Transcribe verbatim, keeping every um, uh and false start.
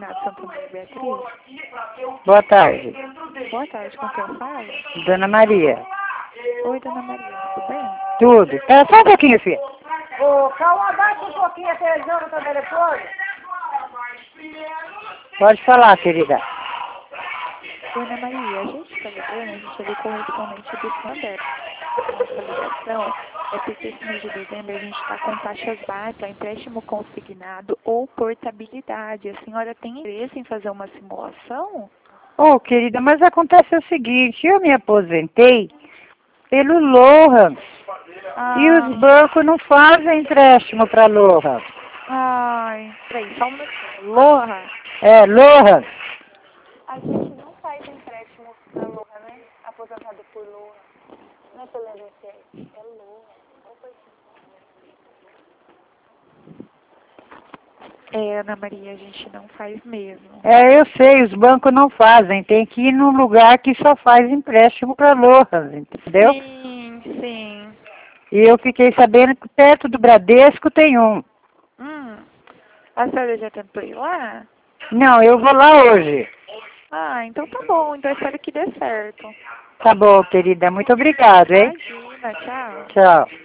Consignado Santa Maria Beatriz? Boa tarde. Boa tarde, com quem eu falo? Dona Maria. Oi, Dona Maria, tudo bem? Tudo. Espera só um pouquinho, filha. Ô, calma, abaixa um pouquinho a televisão no seu telefone. Pode falar, querida. Dona Maria, a gente está ligando, a gente é ali correspondente do Sander. Nossa ligação é porque esse mês de dezembro a gente está com taxas baixas para empréstimo consignado ou portabilidade. A senhora tem interesse em fazer uma simulação? Ô, querida, mas acontece o seguinte, eu me aposentei pelo Lohan. Ah, E os bancos não fazem empréstimo para Lohan. Ai, peraí, só um minutinho. Loha, É, Lohan. a gente não faz empréstimo para Loha, né? Aposentado por Loha. Não é pelo I N S S, é Loha. É, Ana Maria, a gente não faz mesmo. É, eu sei, os bancos não fazem. Tem que ir num lugar que só faz empréstimo para Lohan, entendeu? Sim, sim. E eu fiquei sabendo que perto do Bradesco tem um. Hum, a senhora já tentou ir lá? Não, eu vou lá hoje. Ah, então tá bom, então eu espero que dê certo. Tá bom, querida. Muito obrigado, hein? Imagina, tchau. Tchau.